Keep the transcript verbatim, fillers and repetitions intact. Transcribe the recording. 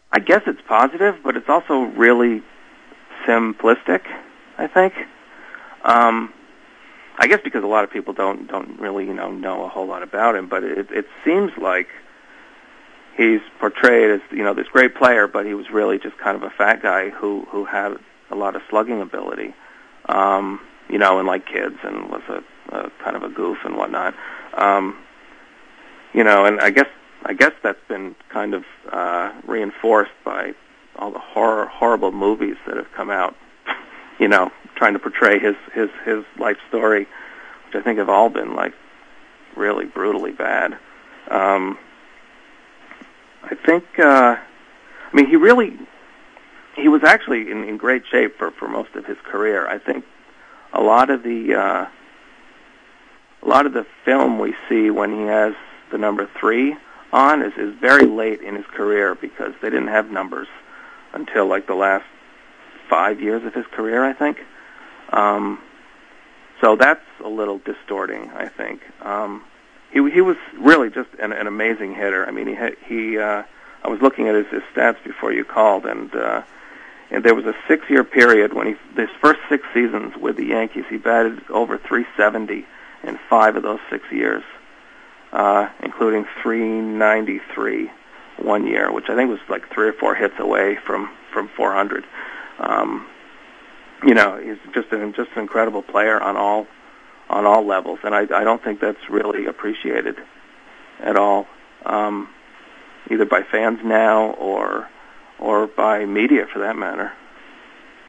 I guess it's positive, but it's also really simplistic, I think. Um, I guess because a lot of people don't don't really you know know a whole lot about him, but it, it seems like he's portrayed as you know this great player, but he was really just kind of a fat guy who who had a lot of slugging ability, um, you know, and like kids, and was a, a kind of a goof and whatnot, um, you know, and I guess I guess that's been kind of uh, reinforced by all the horror horrible movies that have come out, you know, trying to portray his, his, his life story, which I think have all been, like, really brutally bad. Um, I think, uh, I mean, he really, he was actually in, in great shape for, for most of his career. I think a lot of the, uh, a lot of the film we see when he has the number three on is, is very late in his career because they didn't have numbers until, like, the last five years of his career, I think. Um, so that's a little distorting, I think. Um, he he was really just an, an amazing hitter. I mean, he he. Uh, I was looking at his, his stats before you called, and uh, and there was a six-year period when he his first six seasons with the Yankees, he batted over three seventy in five of those six years, uh, including three ninety-three one year, which I think was like three or four hits away from from four hundred. Um, you know, he's just an just an incredible player on all on all levels, and I, I don't think that's really appreciated at all, um, either by fans now or or by media for that matter.